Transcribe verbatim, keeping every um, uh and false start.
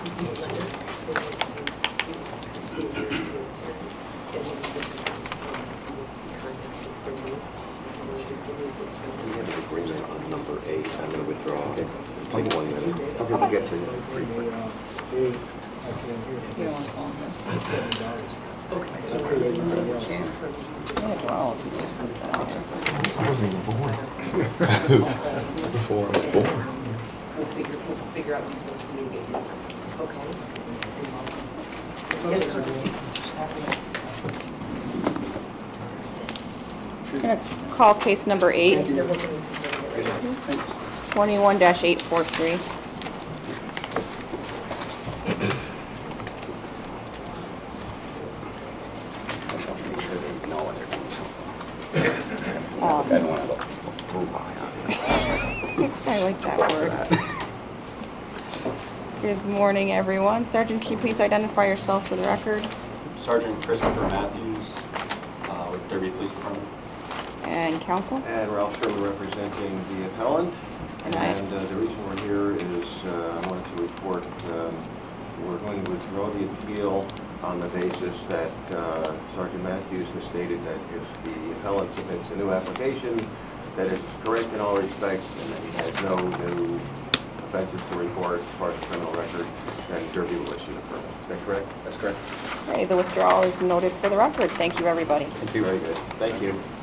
We have an agreement on number eight. I'm going to withdraw. Okay. Take one minute. How can we get to you? You don't want to call them. Okay, so Yeah, well, just just put that out there. I wasn't even born. It's before I was born. we'll figure, we'll figure out details for you to get your, okay? Yes, sir. I'm gonna call case number eight, You're looking into it. twenty-one dash eight four three. I just want to make sure they know when they're doing something. I Um, don't want to look boo-bye on it. I like that word. Good morning, everyone. Sergeant, can you please identify yourself for the record? Sergeant Christopher Matthews uh, with Derby Police Department. And counsel? And Ralph Shirley representing the appellant. And I- And uh, the reason we're here is uh, I wanted to report um, we're going to withdraw the appeal on the basis that uh, Sergeant Matthews has stated that if the appellant submits a new application, that it's correct in all respects and that he has no new offenses to report as far as the criminal record, then Derby will issue the permit. Is that correct? That's correct. Okay, the withdrawal is noted for the record. Thank you, everybody. Thank you. Very good. Thank you.